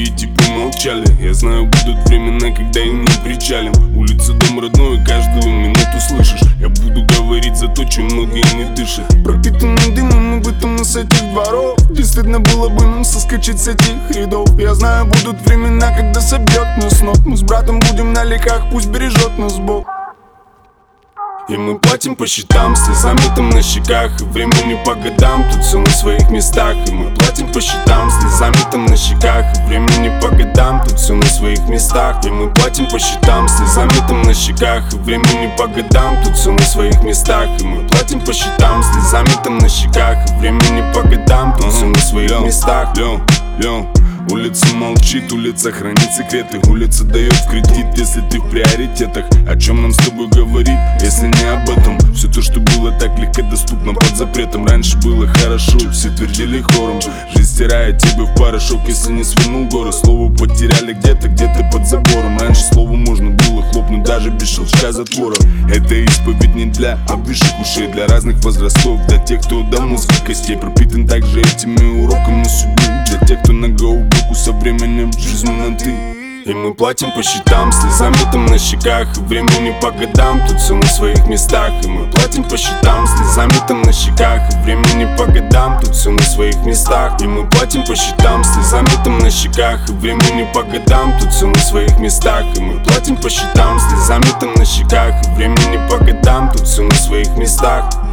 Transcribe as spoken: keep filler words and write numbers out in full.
другие типа молчали. Я знаю, будут времена, когда и мы причалим. Улица, дом родной, каждую минуту слышишь. Я буду говорить за то, чем многие не дышат. Пропитанным дымом об этом с этих дворов. Не стыдно было бы нам соскочить с этих рядов. Я знаю, будут времена, когда собьет нас с ног. Мы с братом будем на ликах, пусть бережет нас Бог. И мы платим по счетам, слезами там на щеках. И времени по годам, тут все на своих местах. И мы платим по счетам, слезами там на щеках. И времени по годам, тут все на своих местах. И мы платим по счетам, слезами там на щеках. И времени по годам, тут все на своих местах. И мы платим по счетам, слезами там на щеках. И времени по годам, тут все на своих местах. Лё, лё. Улица молчит, улица хранит секреты. Улица дает в кредит, если ты в приоритетах. О чем нам с тобой говорить, если не об этом? Все то, что было так легко доступно под запретом. Раньше было хорошо, все твердили хором. Жизнь стирает тебя в порошок, если не свернул горы. Слово потеряли где-то, где-то под забором. Раньше слову можно было хлопнуть даже без щелчка затвора. Это исповедь не для обвисших ушей, для разных возрастов, для тех, кто до мозга костей пропитан также этими уроками судьбы. Для тех, кто на гоубуку со временем жизнь на ты. И мы платим по счетам, слезами там на щеках. И времени по годам, тут все на своих местах. И мы платим по счетам, слезами там на щеках. И времени по годам, тут все на своих местах. И мы платим по счетам, слезами там на щеках. И времени по годам, тут все на своих местах. И мы платим по счетам, слезами там на щеках. И времени по годам, тут все на своих местах.